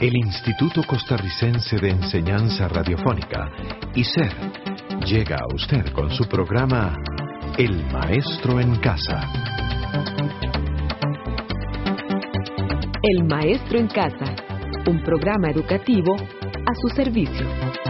El Instituto Costarricense de Enseñanza Radiofónica, ICER, llega a usted con su programa El Maestro en Casa. El Maestro en Casa, un programa educativo a su servicio.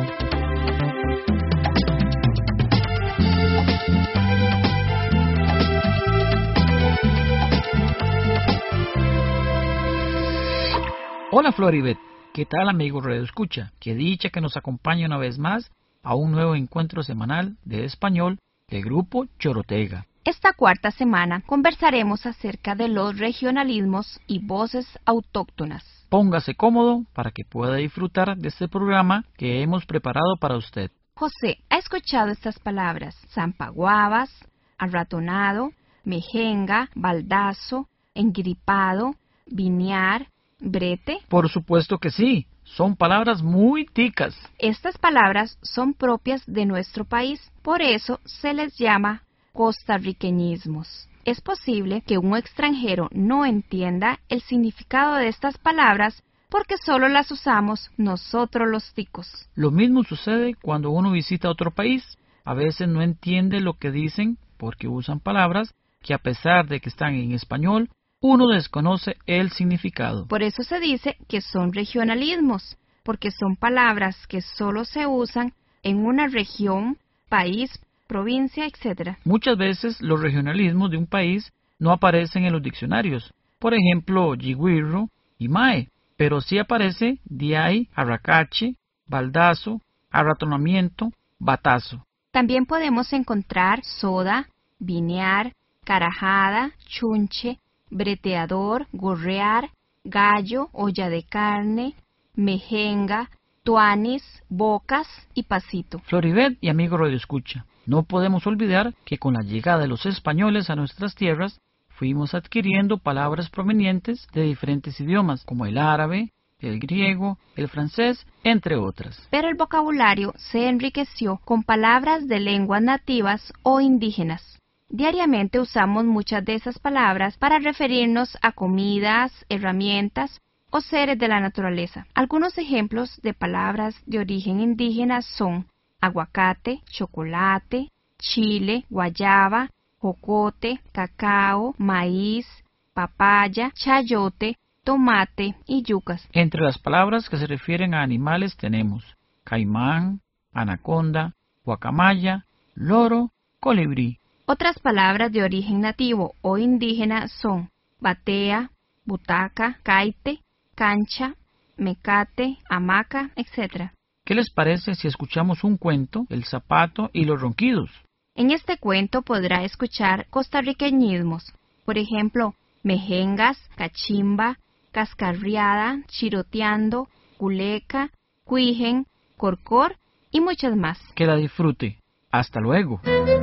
Hola Floribet, ¿qué tal amigos Radio Escucha? Qué dicha que nos acompañe una vez más a un nuevo encuentro semanal de español del grupo Chorotega. Esta cuarta semana conversaremos acerca de los regionalismos y voces autóctonas. Póngase cómodo para que pueda disfrutar de este programa que hemos preparado para usted. José, ¿ha escuchado estas palabras? Zampaguabas, arratonado, mejenga, baldazo, engripado, vinear, brete. Por supuesto que sí, son palabras muy ticas. Estas palabras son propias de nuestro país, por eso se les llama costarriqueñismos. Es posible que un extranjero no entienda el significado de estas palabras porque solo las usamos nosotros los ticos. Lo mismo sucede cuando uno visita otro país. A veces no entiende lo que dicen porque usan palabras que a pesar de que están en español, uno desconoce el significado. Por eso se dice que son regionalismos, porque son palabras que solo se usan en una región, país, provincia, etc. Muchas veces los regionalismos de un país no aparecen en los diccionarios. Por ejemplo, yigüirro y mae, pero sí aparece diay, arracache, baldazo, arratonamiento, batazo. También podemos encontrar soda, vinear, carajada, chunche, breteador, gorrear, gallo, olla de carne, mejenga, tuanis, bocas y pasito. Floribet y amigo Radio Escucha, no podemos olvidar que con la llegada de los españoles a nuestras tierras, fuimos adquiriendo palabras provenientes de diferentes idiomas, como el árabe, el griego, el francés, entre otras. Pero el vocabulario se enriqueció con palabras de lenguas nativas o indígenas. Diariamente usamos muchas de esas palabras para referirnos a comidas, herramientas o seres de la naturaleza. Algunos ejemplos de palabras de origen indígena son aguacate, chocolate, chile, guayaba, jocote, cacao, maíz, papaya, chayote, tomate y yucas. Entre las palabras que se refieren a animales tenemos caimán, anaconda, guacamaya, loro, colibrí. Otras palabras de origen nativo o indígena son batea, butaca, caite, cancha, mecate, hamaca, etc. ¿Qué les parece si escuchamos un cuento, El zapato y los ronquidos? En este cuento podrá escuchar costarriqueñismos, por ejemplo, mejengas, cachimba, cascarriada, chiroteando, culeca, cuijen, corcor y muchas más. Que la disfrute. Hasta luego.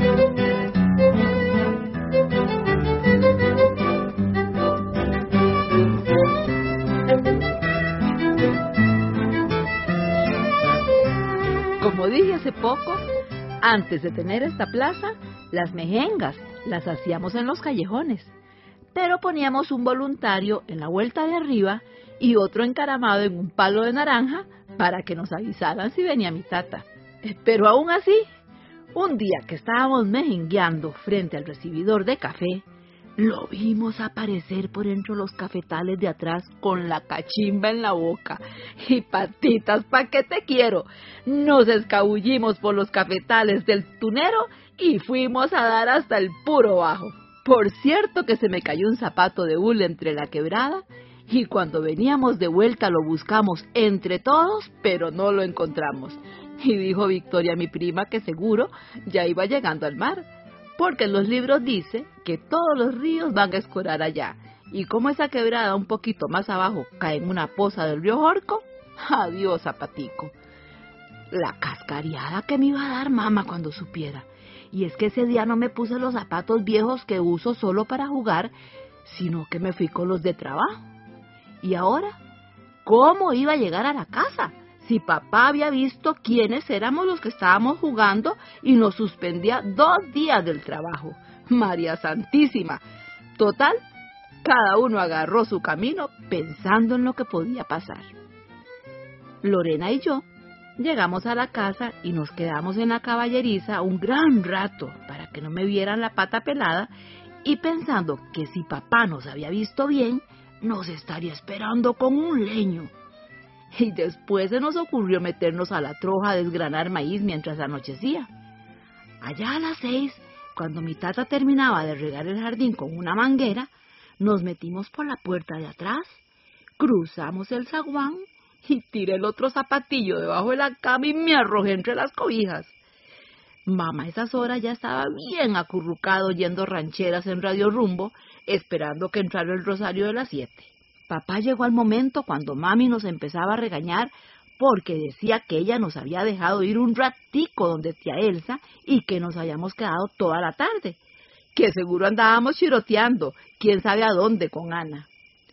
Como dije hace poco, antes de tener esta plaza, las mejengas las hacíamos en los callejones, pero poníamos un voluntario en la vuelta de arriba y otro encaramado en un palo de naranja para que nos avisaran si venía mi tata. Pero aún así, un día que estábamos mejengueando frente al recibidor de café, lo vimos aparecer por entre los cafetales de atrás con la cachimba en la boca. Y patitas, ¿pa' qué te quiero? Nos escabullimos por los cafetales del tunero y fuimos a dar hasta el puro bajo. Por cierto que se me cayó un zapato de hule entre la quebrada y cuando veníamos de vuelta lo buscamos entre todos, pero no lo encontramos. Y dijo Victoria, mi prima, que seguro ya iba llegando al mar, porque en los libros dice que todos los ríos van a escorar allá, y como esa quebrada un poquito más abajo cae en una poza del río Jorco, adiós zapatico. La cascariada que me iba a dar mamá cuando supiera, y es que ese día no me puse los zapatos viejos que uso solo para jugar, sino que me fui con los de trabajo. Y ahora, ¿cómo iba a llegar a la casa? Si papá había visto quiénes éramos los que estábamos jugando y nos suspendía 2 días del trabajo. María Santísima. Total, cada uno agarró su camino pensando en lo que podía pasar. Lorena y yo llegamos a la casa y nos quedamos en la caballeriza un gran rato para que no me vieran la pata pelada y pensando que si papá nos había visto bien, nos estaría esperando con un leño. Y después se nos ocurrió meternos a la troja a desgranar maíz mientras anochecía. Allá a las 6, cuando mi tata terminaba de regar el jardín con una manguera, nos metimos por la puerta de atrás, cruzamos el zaguán y tiré el otro zapatillo debajo de la cama y me arrojé entre las cobijas. Mamá a esas horas ya estaba bien acurrucado oyendo rancheras en Radio Rumbo, esperando que entrara el rosario de las 7. Papá llegó al momento cuando mami nos empezaba a regañar porque decía que ella nos había dejado ir un ratico donde tía Elsa y que nos habíamos quedado toda la tarde, que seguro andábamos chiroteando, quién sabe a dónde con Ana.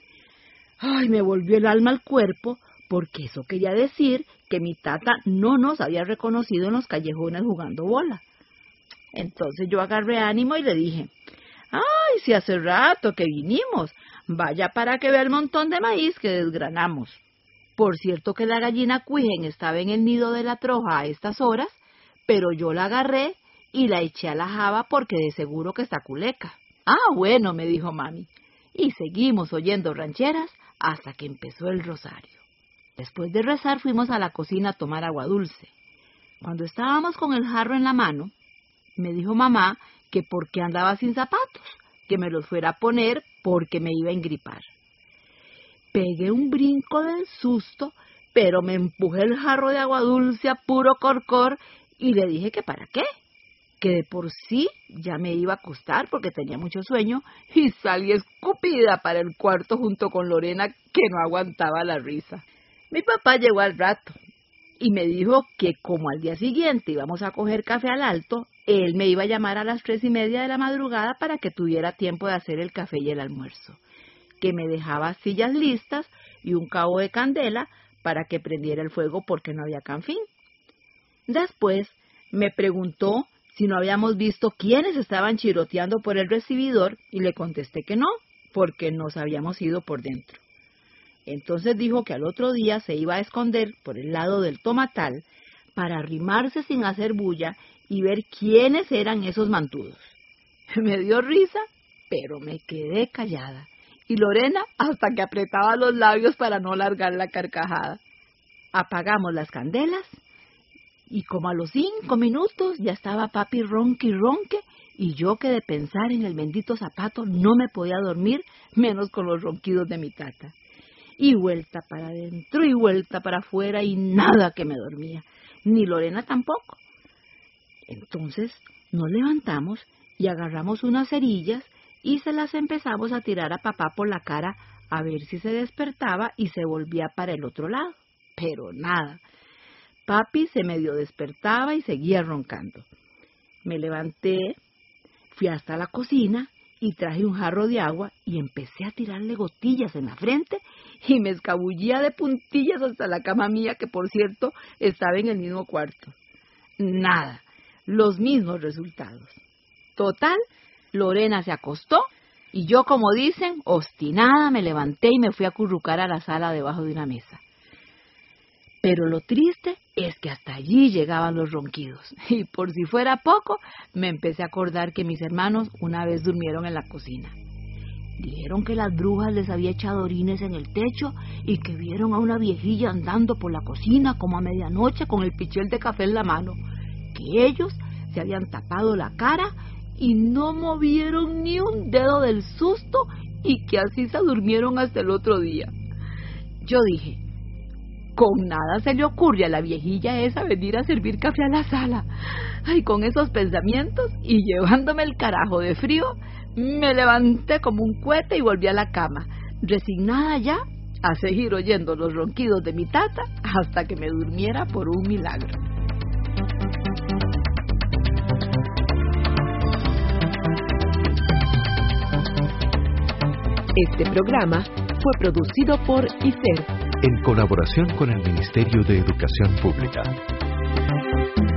Ay, me volvió el alma al cuerpo, porque eso quería decir que mi tata no nos había reconocido en los callejones jugando bola. Entonces yo agarré ánimo y le dije, ay, si hace rato que vinimos, vaya para que vea el montón de maíz que desgranamos. Por cierto que la gallina Cuijen estaba en el nido de la troja a estas horas, pero yo la agarré y la eché a la java porque de seguro que está culeca. Ah, bueno, me dijo mami, y seguimos oyendo rancheras hasta que empezó el rosario. Después de rezar fuimos a la cocina a tomar agua dulce. Cuando estábamos con el jarro en la mano, me dijo mamá que por qué andaba sin zapatos, que me los fuera a poner porque me iba a engripar. Pegué un brinco del susto, pero me empujé el jarro de agua dulce a puro corcor y le dije que para qué, que de por sí ya me iba a acostar porque tenía mucho sueño y salí escupida para el cuarto junto con Lorena que no aguantaba la risa. Mi papá llegó al rato y me dijo que como al día siguiente íbamos a coger café al Alto, él me iba a llamar a las 3:30 de la madrugada para que tuviera tiempo de hacer el café y el almuerzo, que me dejaba sillas listas y un cabo de candela para que prendiera el fuego porque no había canfín. Después me preguntó si no habíamos visto quiénes estaban chiroteando por el recibidor y le contesté que no, porque nos habíamos ido por dentro. Entonces dijo que al otro día se iba a esconder por el lado del tomatal para arrimarse sin hacer bulla y ver quiénes eran esos mantudos. Me dio risa, pero me quedé callada. Y Lorena hasta que apretaba los labios para no largar la carcajada. Apagamos las candelas y como a los 5 minutos ya estaba papi ronque y ronque y yo que de pensar en el bendito zapato no me podía dormir menos con los ronquidos de mi tata. Y vuelta para adentro y vuelta para afuera y nada que me dormía, ni Lorena tampoco. Entonces nos levantamos y agarramos unas cerillas y se las empezamos a tirar a papá por la cara a ver si se despertaba y se volvía para el otro lado. Pero nada. Papi se medio despertaba y seguía roncando. Me levanté, fui hasta la cocina y traje un jarro de agua y empecé a tirarle gotillas en la frente y me escabullía de puntillas hasta la cama mía, que por cierto estaba en el mismo cuarto. Nada, los mismos resultados. Total, Lorena se acostó y yo, como dicen, obstinada, me levanté y me fui a acurrucar a la sala debajo de una mesa. Pero lo triste es que hasta allí llegaban los ronquidos. Y por si fuera poco, me empecé a acordar que mis hermanos una vez durmieron en la cocina. Dijeron que las brujas les había echado orines en el techo y que vieron a una viejilla andando por la cocina como a medianoche con el pichel de café en la mano. Que ellos se habían tapado la cara y no movieron ni un dedo del susto y que así se durmieron hasta el otro día. Yo dije, con nada se le ocurre a la viejilla esa venir a servir café a la sala. Ay, con esos pensamientos y llevándome el carajo de frío, me levanté como un cohete y volví a la cama, resignada ya a seguir oyendo los ronquidos de mi tata hasta que me durmiera por un milagro. Este programa fue producido por ICER, en colaboración con el Ministerio de Educación Pública.